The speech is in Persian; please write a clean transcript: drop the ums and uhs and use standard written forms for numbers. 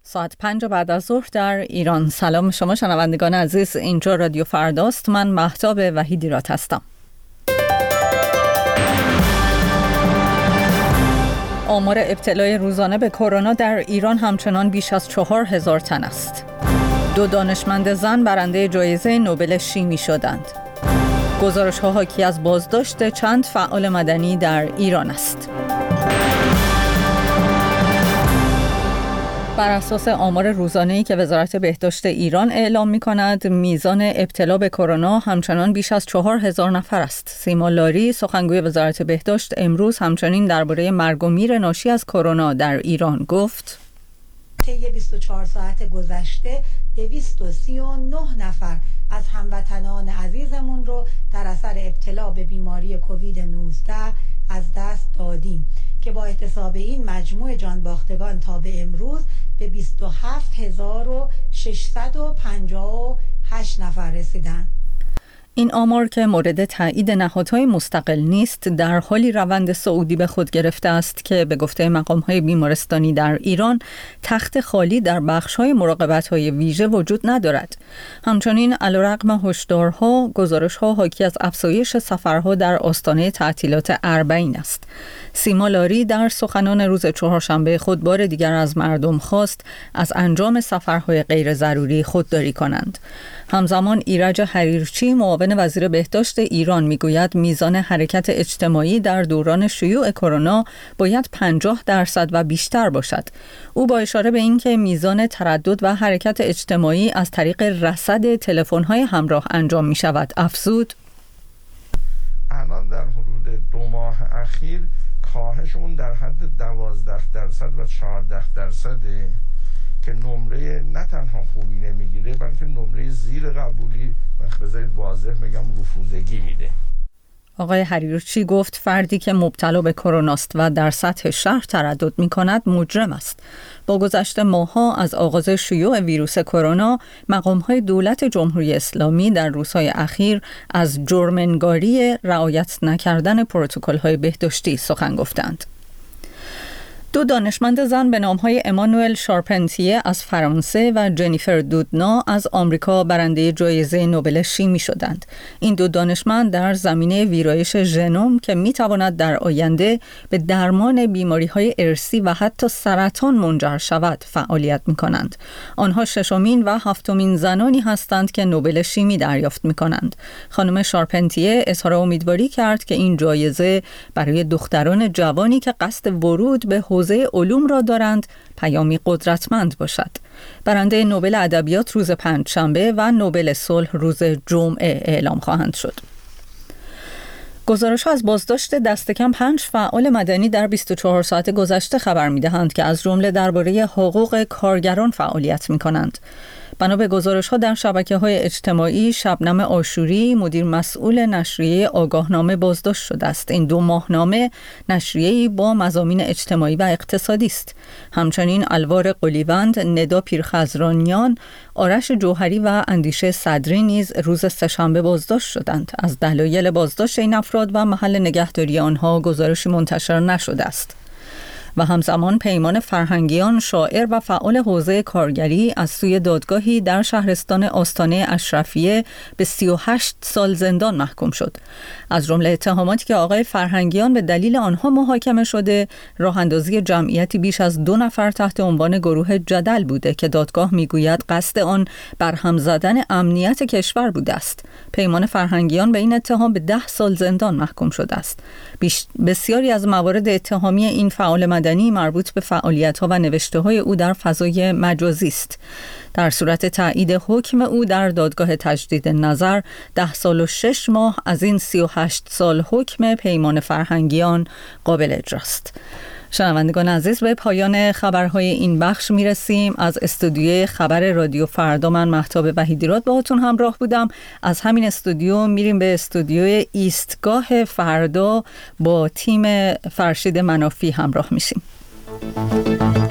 ساعت 5 بعد از ظهر در ایران. سلام شما شنوندگان عزیز، اینجا رادیو فرداست. من مهتاب وحیدیراد هستم. آمار ابتلای روزانه به کرونا در ایران همچنان بیش از 4000 تن است. 2 دانشمند زن برنده جایزه نوبل شیمی شدند. گزارش‌ها حاکی از بازداشت چند فعال مدنی در ایران است. بر اساس آمار روزانه‌ای که وزارت بهداشت ایران اعلام می‌کند، میزان ابتلا به کرونا همچنان بیش از 4000 نفر است. سیما لاری، سخنگوی وزارت بهداشت، امروز همچنین درباره مرگ و میر ناشی از کرونا در ایران گفت: طی 24 ساعت گذشته 239 نفر از هموطنان عزیزمون رو در اثر ابتلا به بیماری کووید 19 از دست دادیم که با احتساب این مجموع جانباختگان تا به امروز به 27658 نفر رسیدند. این آمار که مورد تایید نهادهای مستقل نیست، در حالی روند صعودی به خود گرفته است که به گفته مقام‌های بیمارستانی در ایران تخت خالی در بخش‌های مراقبت‌های ویژه وجود ندارد. همچنین علیرغم هشدارها، گزارش‌ها حاکی از افزایش سفرها در آستانه تعطیلات اربعین است. سیما لاری در سخنان روز چهارشنبه خود بار دیگر از مردم خواست از انجام سفرهای غیر ضروری خودداری کنند. همزمان ایرج حریرچی، معاون وزیر بهداشت ایران، میگوید میزان حرکت اجتماعی در دوران شیوع کرونا باید 50% و بیشتر باشد. او با اشاره به اینکه میزان تردد و حرکت اجتماعی از طریق رصد تلفن‌های همراه انجام می‌شود افزود: الان در حدود 2 ماه اخیر کاهش اون در حد 12% و 14%، که نمره نه تنها خوبی نمیگیره بلکه نمره زیر قبولی، بذارید واضح بگم، رفوزگی میده. آقای حریرچی گفت فردی که مبتلا به کرونا است و در سطح شهر تردد می‌کند مجرم است. با گذشت ماه‌ها از آغاز شیوع ویروس کرونا، مقام‌های دولت جمهوری اسلامی در روزهای اخیر از جرم‌انگاری رعایت نکردن پروتکل‌های بهداشتی سخن گفتند. 2 دانشمند زن به نام‌های امانوئل شارپنتیه از فرانسه و جنیفر دودنا از آمریکا برنده جایزه نوبل شیمی شدند. این 2 دانشمند در زمینه ویرایش ژنوم که می‌تواند در آینده به درمان بیماری‌های ارثی و حتی سرطان منجر شود فعالیت می‌کنند. آنها 6مین و 7مین زنانی هستند که نوبل شیمی دریافت می‌کنند. خانم شارپنتیه اظهار امیدواری کرد که این جایزه برای دختران جوانی که قصد ورود به حوزه علوم را دارند پیامی قدرتمند باشد. برنده نوبل ادبیات روز پنجشنبه و نوبل صلح روز جمعه اعلام خواهند شد. گزارش‌ها از بازداشت دست کم 5 فعال مدنی در 24 ساعت گذشته خبر می‌دهند که از جمله درباره حقوق کارگران فعالیت می‌کنند. بنا به گزارش‌ها در شبکه‌های اجتماعی، شبنم آشوری، مدیر مسئول نشریه آگاهنامه بازداشت شده است. این 2 ماهنامه نشریه‌ای با مضامین اجتماعی و اقتصادی است. همچنین الوار قلیوند، ندا پیرخزرانیان، آرش جوهری و اندیشه صدری نیز روز سه‌شنبه بازداشت شدند. از دلایل بازداشت این افراد و محل نگهداری آنها گزارشی منتشر نشده است. و همزمان پیمان فرهنگیان، شاعر و فعال حوزه کارگری، از سوی دادگاهی در شهرستان آستانه اشرفیه به 38 سال زندان محکوم شد. از جمله اتهاماتی که آقای فرهنگیان به دلیل آنها محاکمه شده، راه اندازی جمعیتی بیش از 2 نفر تحت عنوان گروه جدل بوده که دادگاه میگوید قصد آن برهم زدن امنیت کشور بوده است. پیمان فرهنگیان به این اتهام به 10 سال زندان محکوم شده است. بسیاری از موارد اتهامی این فعال مدنی مربوط به فعالیت‌ها و نوشته‌های او در فضای مجازی است. در صورت تایید حکم او در دادگاه تجدید نظر، 10 سال و 6 ماه از این 38 سال حکم پیمان فرهنگیان قابل اجراست. شنوندگان عزیز، به پایان خبرهای این بخش میرسیم. از استودیوی خبر رادیو فردا من مهتاب وحیدیراد باهاتون همراه بودم. از همین استودیو میریم به استودیوی ایستگاه فردا با تیم فرشید منافی همراه میشیم.